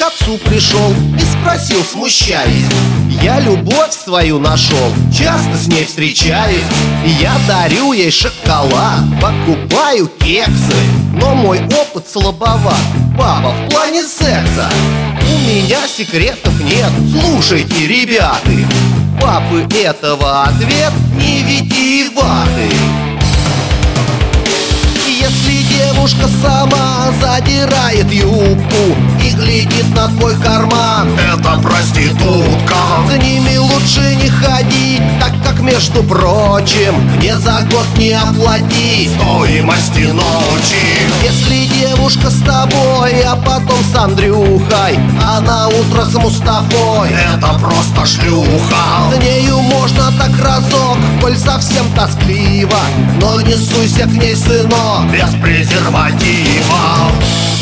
отцу пришел и спросил, смущаясь: я любовь свою нашел, часто с ней встречаюсь. Я дарю ей шоколад, покупаю кексы, но мой опыт слабоват, папа, в плане секса. У меня секретов нет, слушайте, ребята, папы этого ответ не витиеватый. Если девушка сама задирает юбку и глядит на твой карман, это проститутка. За ними лучше не ходить, так как, между прочим, мне за год не оплатить стоимости ночи. Если девушка с тобой, а потом с Андрюхой, а на утро с Мустафой, это просто шлюха. За нею можно так разок, коль совсем тоскливо, но не суйся к ней, сынок, без презерватива.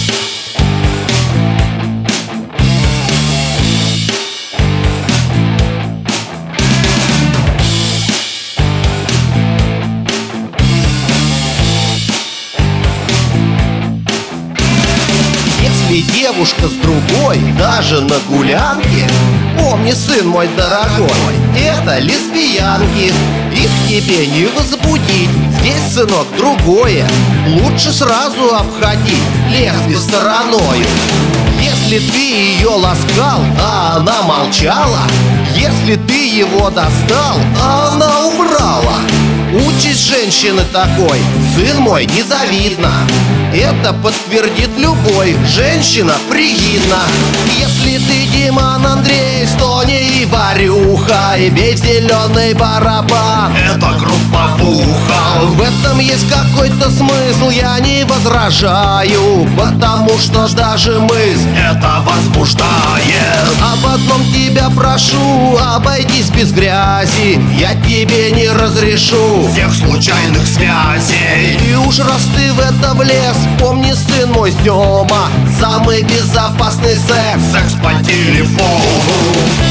Если девушка с другой, даже на гулянке, помни, сын мой дорогой, это лесбиянки. Их тебе не возбудить, здесь, сынок, другое. Лучше сразу обходить лесби стороною. Если ты ее ласкал, а она молчала, если ты его достал, а она убрала, участь женщины такой, сын мой, незавидна. Это подтвердит любой, женщина пригидна. Если ты Диман Андрей, Стони и Варюха, и бей в зеленый барабан, это группа Пуха. в этом есть какой-то смысл, я не возражаю, потому что даже мысль это возбуждает. Об одном тебя прошу, обойдись без грязи, я тебе не разрешу всех случайных связей. И уж раз ты в это влез, помни, сын мой, Сёма, самый безопасный секс Секс по телефону.